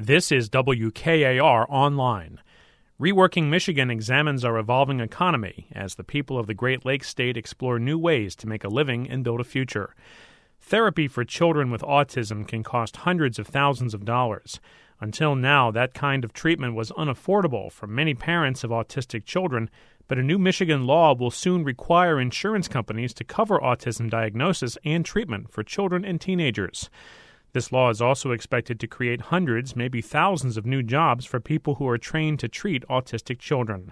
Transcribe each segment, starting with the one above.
This is WKAR Online. Reworking Michigan examines our evolving economy as the people of the Great Lakes state explore new ways to make a living and build a future. Therapy for children with autism can cost hundreds of thousands of dollars. Until now, that kind of treatment was unaffordable for many parents of autistic children, but a new Michigan law will soon require insurance companies to cover autism diagnosis and treatment for children and teenagers. This law is also expected to create hundreds, maybe thousands of new jobs for people who are trained to treat autistic children.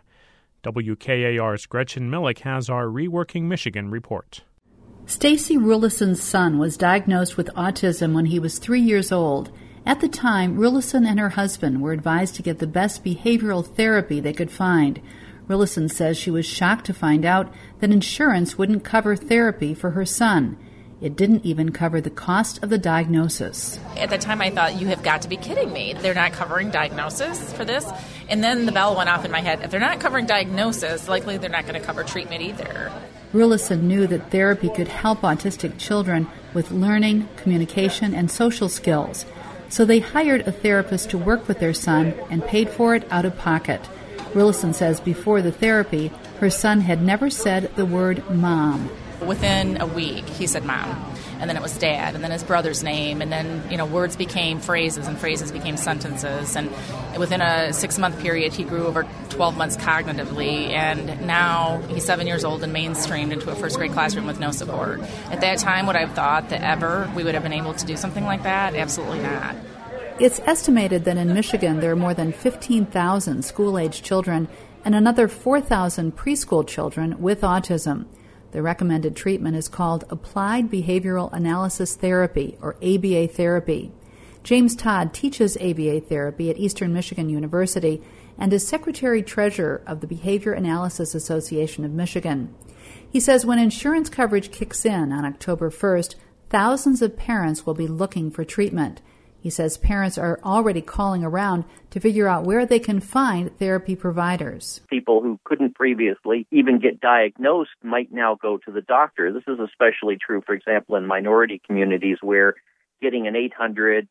WKAR's Gretchen Millick has our Reworking Michigan report. Stacy Rullison's son was diagnosed with autism when he was 3 years old. At the time, Rullison and her husband were advised to get the best behavioral therapy they could find. Rullison says she was shocked to find out that insurance wouldn't cover therapy for her son. It didn't even cover the cost of the diagnosis. At the time, I thought, you have got to be kidding me. They're not covering diagnosis for this? And then the bell went off in my head. If they're not covering diagnosis, likely they're not going to cover treatment either. Rullison knew that therapy could help autistic children with learning, communication, and social skills. So they hired a therapist to work with their son and paid for it out of pocket. Rullison says before the therapy, her son had never said the word mom. Within a week, he said mom, and then it was dad, and then his brother's name, and then, words became phrases, and phrases became sentences, and within a 6-month period, he grew over 12 months cognitively, and now he's 7 years old and mainstreamed into a first-grade classroom with no support. At that time, would I have thought that ever we would have been able to do something like that? Absolutely not. It's estimated that in Michigan there are more than 15,000 school-age children and another 4,000 preschool children with autism. The recommended treatment is called Applied Behavioral Analysis Therapy, or ABA therapy. James Todd teaches ABA therapy at Eastern Michigan University and is Secretary-Treasurer of the Behavior Analysis Association of Michigan. He says when insurance coverage kicks in on October 1st, thousands of parents will be looking for treatment. He says parents are already calling around to figure out where they can find therapy providers. People who couldn't previously even get diagnosed might now go to the doctor. This is especially true, for example, in minority communities where getting an $800,000,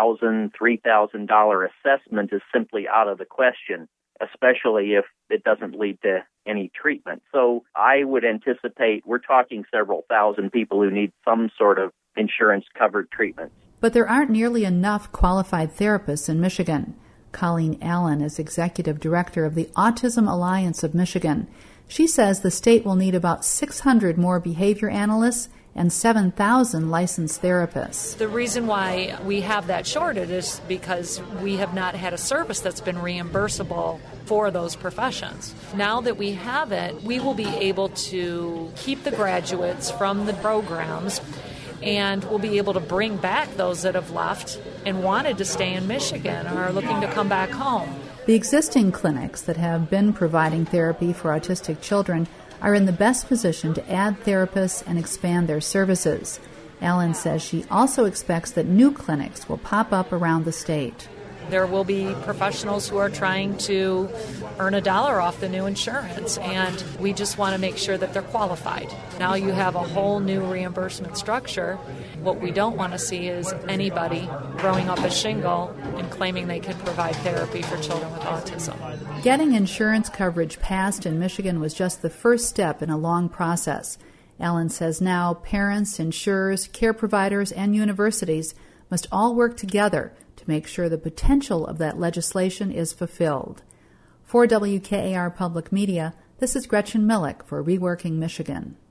$3,000 assessment is simply out of the question, especially if it doesn't lead to any treatment. So I would anticipate we're talking several thousand people who need some sort of insurance-covered treatment. But there aren't nearly enough qualified therapists in Michigan. Colleen Allen is executive director of the Autism Alliance of Michigan. She says the state will need about 600 more behavior analysts and 7,000 licensed therapists. The reason why we have that shortage is because we have not had a service that's been reimbursable for those professions. Now that we have it, we will be able to keep the graduates from the programs, and we'll be able to bring back those that have left and wanted to stay in Michigan or are looking to come back home. The existing clinics that have been providing therapy for autistic children are in the best position to add therapists and expand their services. Allen says she also expects that new clinics will pop up around the state. There will be professionals who are trying to earn $1 off the new insurance, and we just want to make sure that they're qualified. Now you have a whole new reimbursement structure. What we don't want to see is anybody throwing up a shingle and claiming they can provide therapy for children with autism. Getting insurance coverage passed in Michigan was just the first step in a long process. Allen says now parents, insurers, care providers, and universities must all work together to make sure the potential of that legislation is fulfilled. For WKAR Public Media, this is Gretchen Millick for Reworking Michigan.